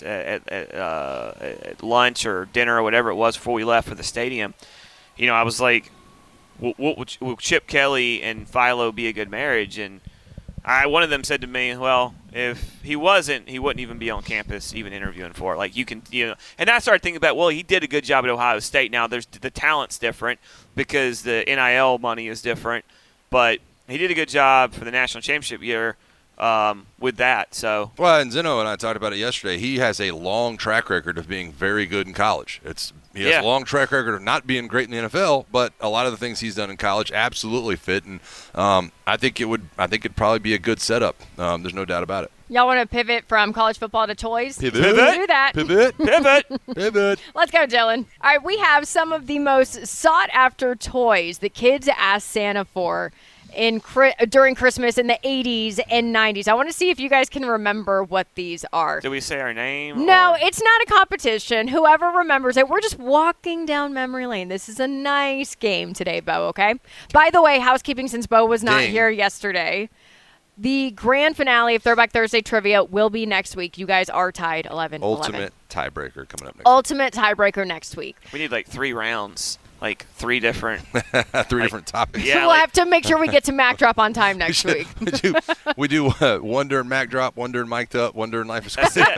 at lunch or dinner or whatever it was before we left for the stadium, I was like, will Chip Kelly and Philo be a good marriage? And one of them said to me, well, if he wasn't, he wouldn't even be on campus even interviewing for it. Like, you can, and I started thinking about, well, he did a good job at Ohio State. Now, the talent's different because the NIL money is different, but he did a good job for the national championship year with that. So, well, and Zeno and I talked about it yesterday. He has a long track record of being very good in college. He has a long track record of not being great in the NFL, but a lot of the things he's done in college absolutely fit, and I think it'd probably be a good setup. There's no doubt about it. Y'all want to pivot from college football to toys? Pivot. Do that. Pivot. Pivot. Let's go, Dylan. All right, we have some of the most sought-after toys that kids ask Santa for during Christmas in the 80s and 90s. I want to see if you guys can remember what these are. Do we say our name? No, it's not a competition. Whoever remembers it, we're just walking down memory lane. This is a nice game today, Bo, okay? By the way, housekeeping, since Bo was not here yesterday, the grand finale of Throwback Thursday Trivia will be next week. You guys are tied 11-11. Ultimate tiebreaker coming up next week. Ultimate tiebreaker next week. We need like 3 rounds. Like 3 different topics. Yeah, we'll have to make sure we get to Mac Drop on time next week. we do one during Mac Drop, one during Mic'd Up, one during Life is Cool. That's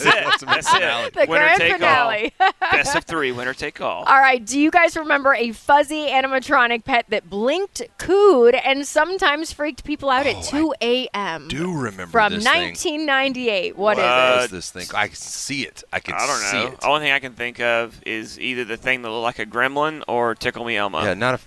it. The Winner grand take finale. all. Best of 3, winner take all. All right, do you guys remember a fuzzy animatronic pet that blinked, cooed, and sometimes freaked people out at 2 a.m.? Do remember From this 1998. What is it? this thing? I can see it. I don't know. see it. The only thing I can think of is either the thing that looked like a gremlin or Tickle Me Elmo. Yeah, not a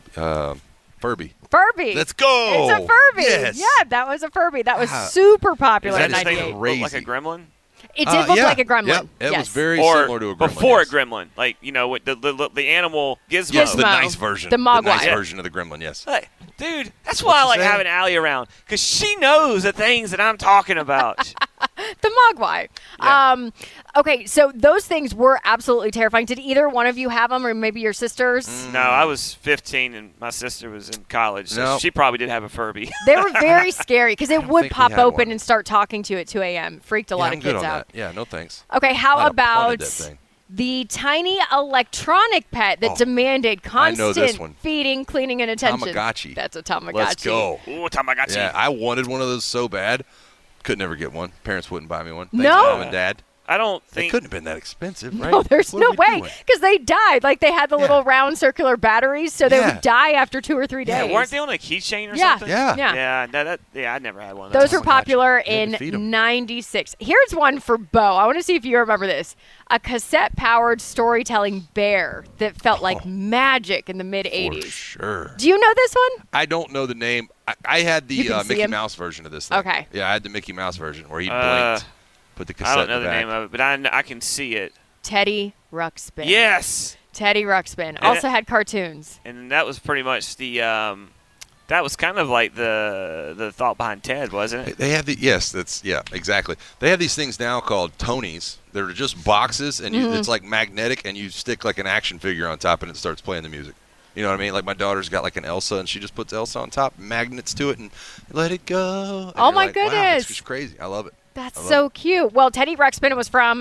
Furby. Furby. Let's go. It's a Furby. Yes. Yeah, that was a Furby. That was super popular in Is that the thing 98. that looked like a gremlin? It did look like a gremlin. Yep. It yes. was very similar to a gremlin. Before a gremlin. Like, with the animal Gizmo. Yes, the nice version. The Mogwai. The nice version of the gremlin, yes. Hey, dude, that's why I like having Allie around, because she knows the things that I'm talking about. The Mogwai. Yeah. Okay, so those things were absolutely terrifying. Did either one of you have them, or maybe your sisters? No, I was 15 and my sister was in college, so she probably did have a Furby. They were very scary because it would think we pop had open one. and start talking to you at 2 a.m. Freaked a lot I'm of good kids on out. that. Yeah, no thanks. Okay, how Might have about punted that thing. the tiny electronic pet that demanded constant feeding, cleaning, and attention? Tamagotchi. That's a Tamagotchi. Let's go. Ooh, Tamagotchi. Yeah, I wanted one of those so bad. Could never get one. Parents wouldn't buy me one. Thanks, No. Mom and Dad. I don't They think. couldn't have been that expensive, right? No, there's What no are we way doing? because they died. Like they had the little round circular batteries, so they would die after 2 or 3 days. Yeah, weren't they on a keychain or Yeah. something? Yeah. Yeah, I never had one of Those those. were popular had to feed 'em. in 96. Here's one for Bo. I want to see if you remember this. A cassette-powered storytelling bear that felt like magic in the mid-'80s. For sure. Do you know this one? I don't know the name. I had You the can see Mickey him? Mouse version of this thing. Okay. Yeah, I had the Mickey Mouse version where he blinked, put the cassette I don't know in the the back. name of it, but I can see it. Teddy Ruxpin. Yes. Teddy Ruxpin. And Also had cartoons. And that was pretty much the. That was kind of like the thought behind Ted, wasn't it? They have exactly. They have these things now called Tonys. They're just boxes, and it's like magnetic, and you stick like an action figure on top, and it starts playing the music. You know what I mean? Like my daughter's got like an Elsa, and she just puts Elsa on top, magnets to it, and let it go. And Oh, you're my like, wow, goodness. it's just crazy. I love it. That's so cute. Well, Teddy Ruxpin was from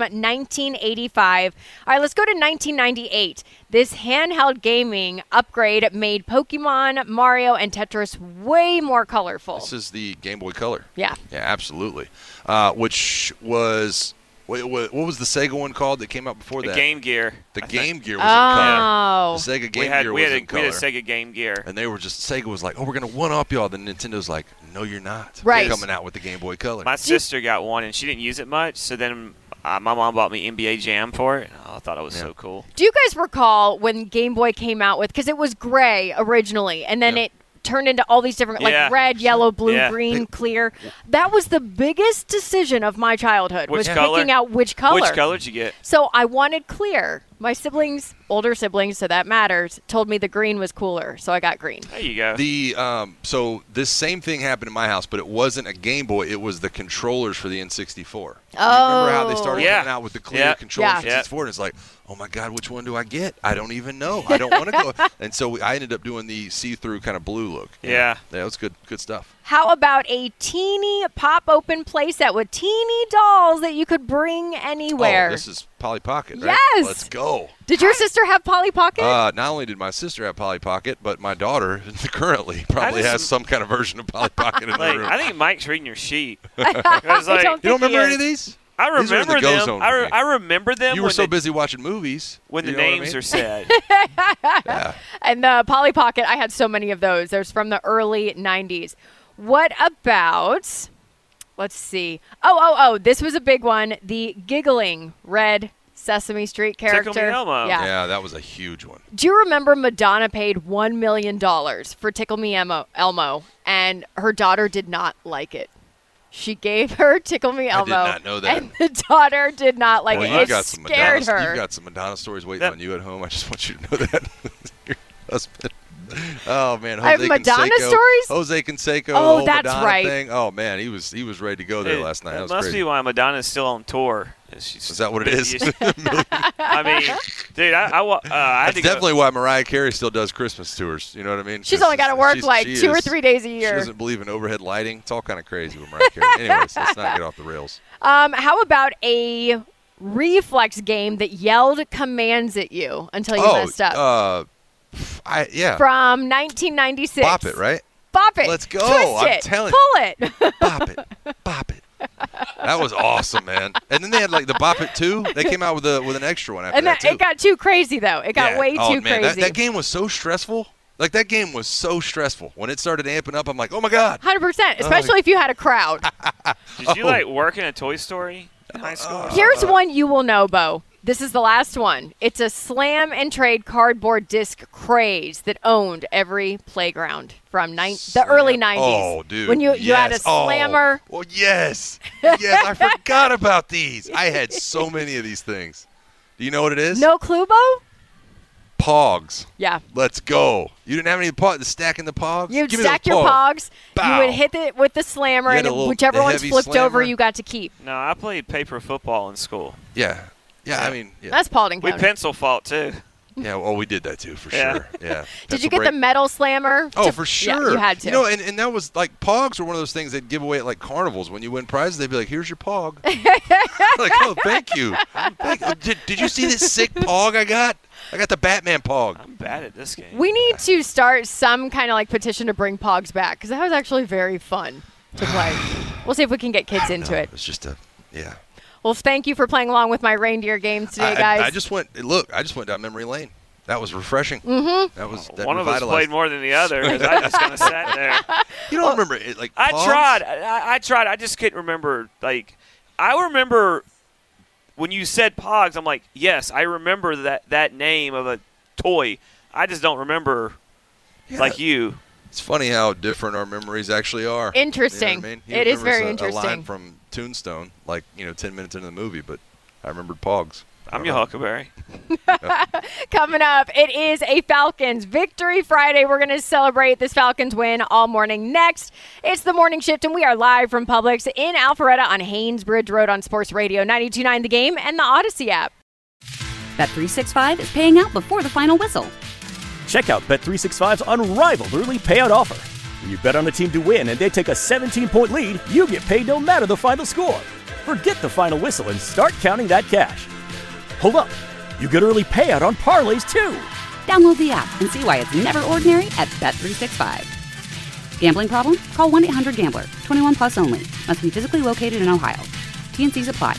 1985. All right, let's go to 1998. This handheld gaming upgrade made Pokemon, Mario, and Tetris way more colorful. This is the Game Boy Color. Yeah. Yeah, absolutely. Which was what was the Sega one called that came out before that? Game Gear. The Game Gear was in color. Oh. The Sega Game We had Gear was in we color. had a Sega Game Gear. And they were Sega was like, oh, we're going to one-up y'all. Then Nintendo's like, no, you're not. Right. They're coming out with the Game Boy Color. My sister got one, and she didn't use it much. So then my mom bought me NBA Jam for it. I thought it was so cool. Do you guys recall when Game Boy came out with, because it was gray originally, and then it turned into all these different, Yeah. like red, yellow, blue, Yeah. green, clear. That was the biggest decision of my childhood, Which was color? picking out which color. Which color did you get? So I wanted clear. My siblings, older siblings, so that matters, told me the green was cooler, so I got green. There you go. The so this same thing happened in my house, but it wasn't a Game Boy. It was the controllers for the N64. Oh. You remember how they started Yeah. coming out with the clear Yeah. controllers Yeah. for the N64? And it's like, oh my God, which one do I get? I don't even know. I don't want to go. And so I ended up doing the see-through kind of blue look. Yeah. That was good stuff. How about a teeny pop-open playset with teeny dolls that you could bring anywhere? Oh, this is Polly Pocket, right? Yes. Let's go. Did your sister have Polly Pocket? Not only did my sister have Polly Pocket, but my daughter currently probably has some kind of version of Polly Pocket in Like, her room. I think Mike's reading your sheet. I Like, don't You don't think he remember any is. of these? I These are in the remember go them. zone for me. I remember them. You were when so the, busy watching movies. when the you know what I names mean? are said. And the Polly Pocket, I had so many of those. There's from the early 90s. What about, let's see. Oh, this was a big one. The giggling red Sesame Street character. Tickle Me Elmo. Yeah, that was a huge one. Do you remember Madonna paid $1 million for Tickle Me Elmo, and her daughter did not like it? She gave her Tickle Me Elmo. I did not know that. And the daughter did not like Well, it. you've It got some scared Madonna, her. You've got some Madonna stories waiting on you at home. I just want you to know that. Your husband. Oh man, Jose I have Madonna Canseco, stories? Jose Canseco. Oh, whole that's Madonna right. Thing. Oh man, he was ready to go there last night. That was must crazy. be why Madonna's still on tour. Is that what it is? I mean, dude, I had That's to go. definitely why Mariah Carey still does Christmas tours. You know what I mean? She's 'Cause only got to work like she 2 or is- 3 days a She year. doesn't believe in overhead lighting. It's all kind of crazy with Mariah Carey. Anyways, let's not get off the rails. How about a reflex game that yelled commands at you until you messed up? From 1996. Bop it, right? Bop it. Let's go. Twist I'm it. telling Pull it. Bop it. Bop it. That was awesome, man. And then they had like the Bop It 2. They came out with an extra one after that, too. It got too crazy, though. It got way too crazy. That game was so stressful. Like, that game was so stressful. When it started amping up, I'm like, oh, my God. 100%, especially if you had a crowd. Did you, like, work in a Toy Story in high school? Here's one you will know, Bo. This is the last one. It's a slam and trade cardboard disc craze that owned every playground from the early 90s. Oh, dude. When you had a slammer. Oh, well, yes. Yes, I forgot about these. I had so many of these things. Do you know what it is? No clue, Bo? Pogs. Yeah. Let's go. You didn't have any stacking the Pogs? You'd stack your Pogs. Bow. You would hit it with the slammer, and whichever one's flipped over, you got to keep. No, I played paper football in school. Yeah. Yeah, I mean. Yeah. That's Paulding County. We pencil fought, too. Yeah, well, we did that, too, for sure. Yeah. Did you get the metal slammer? Oh, for sure. Yeah, you had to. You know, and that was, like, Pogs were one of those things they'd give away at, like, carnivals. When you win prizes, they'd be like, here's your Pog. Like, oh, thank you. Did you see this sick Pog I got? I got the Batman Pog. I'm bad at this game. We need to start some kind of, like, petition to bring Pogs back, because that was actually very fun to play. We'll see if we can get kids into it. It's just yeah. Well, thank you for playing along with my reindeer games today, guys. I just went down memory lane. That was refreshing. Mm-hmm. That one of us played more than the other because I just kind of sat there. You don't remember it, like I Pogs? tried. I just couldn't remember. Like, I remember when you said Pogs. I'm like, yes, I remember that name of a toy. I just don't remember like you. It's funny how different our memories actually are. Interesting. You know what I mean? It is very A interesting. line from Tombstone, like 10 minutes into the movie, but I remembered Pogs. I'm your Huckleberry. Coming up, it is a Falcons Victory Friday. We're going to celebrate this Falcons win all morning. Next, it's the Morning Shift, and we are live from Publix in Alpharetta on Haynesbridge Road on Sports Radio 92.9 The Game and the Odyssey app. Bet365 is paying out before the final whistle. Check out Bet365's unrivaled early payout offer. When you bet on a team to win and they take a 17-point lead, you get paid no matter the final score. Forget the final whistle and start counting that cash. Hold up. You get early payout on parlays, too. Download the app and see why it's never ordinary at Bet365. Gambling problem? Call 1-800-GAMBLER. 21 plus only. Must be physically located in Ohio. T&Cs apply.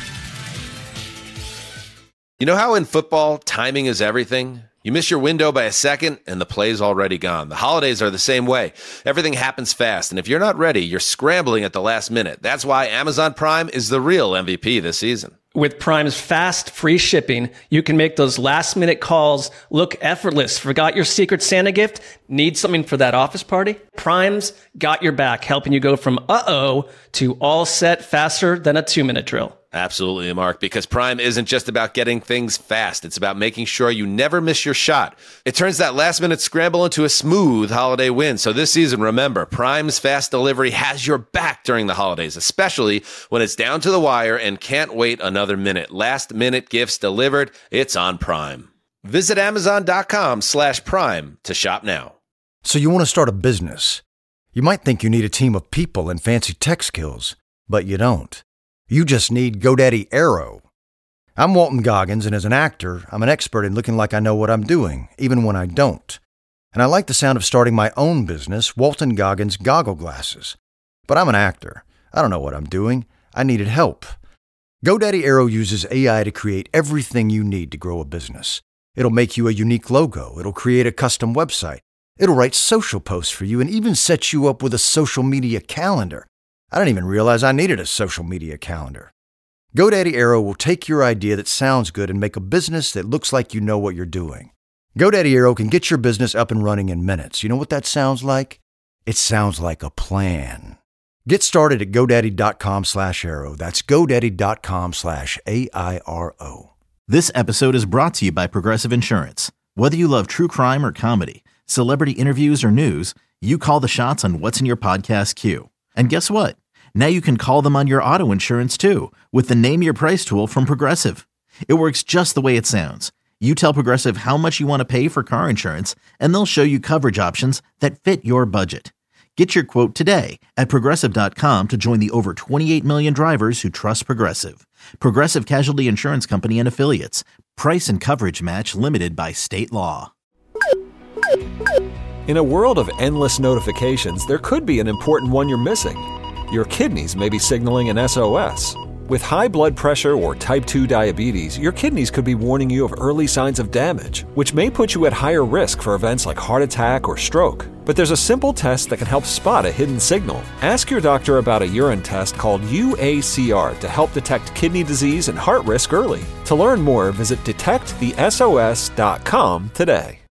You know how in football, timing is everything? You miss your window by a second, and the play's already gone. The holidays are the same way. Everything happens fast, and if you're not ready, you're scrambling at the last minute. That's why Amazon Prime is the real MVP this season. With Prime's fast, free shipping, you can make those last-minute calls look effortless. Forgot your Secret Santa gift? Need something for that office party? Prime's got your back, helping you go from uh-oh to all set faster than a 2-minute drill. Absolutely, Mark, because Prime isn't just about getting things fast. It's about making sure you never miss your shot. It turns that last-minute scramble into a smooth holiday win. So this season, remember, Prime's fast delivery has your back during the holidays, especially when it's down to the wire and can't wait another minute. Last-minute gifts delivered, it's on Prime. Visit Amazon.com/Prime to shop now. So you want to start a business. You might think you need a team of people and fancy tech skills, but you don't. You just need GoDaddy Aero. I'm Walton Goggins, and as an actor, I'm an expert in looking like I know what I'm doing, even when I don't. And I like the sound of starting my own business, Walton Goggins Goggle Glasses. But I'm an actor. I don't know what I'm doing. I needed help. GoDaddy Aero uses AI to create everything you need to grow a business. It'll make you a unique logo. It'll create a custom website. It'll write social posts for you and even set you up with a social media calendar. I didn't even realize I needed a social media calendar. GoDaddy Aero will take your idea that sounds good and make a business that looks like you know what you're doing. GoDaddy Aero can get your business up and running in minutes. You know what that sounds like? It sounds like a plan. Get started at GoDaddy.com/Aero. That's GoDaddy.com/AIRO. This episode is brought to you by Progressive Insurance. Whether you love true crime or comedy, celebrity interviews or news, you call the shots on what's in your podcast queue. And guess what? Now you can call them on your auto insurance too with the Name Your Price tool from Progressive. It works just the way it sounds. You tell Progressive how much you want to pay for car insurance, and they'll show you coverage options that fit your budget. Get your quote today at Progressive.com to join the over 28 million drivers who trust Progressive. Progressive Casualty Insurance Company and Affiliates. Price and coverage match limited by state law. In a world of endless notifications, there could be an important one you're missing. Your kidneys may be signaling an SOS. With high blood pressure or type 2 diabetes, your kidneys could be warning you of early signs of damage, which may put you at higher risk for events like heart attack or stroke. But there's a simple test that can help spot a hidden signal. Ask your doctor about a urine test called UACR to help detect kidney disease and heart risk early. To learn more, visit detectthesos.com today.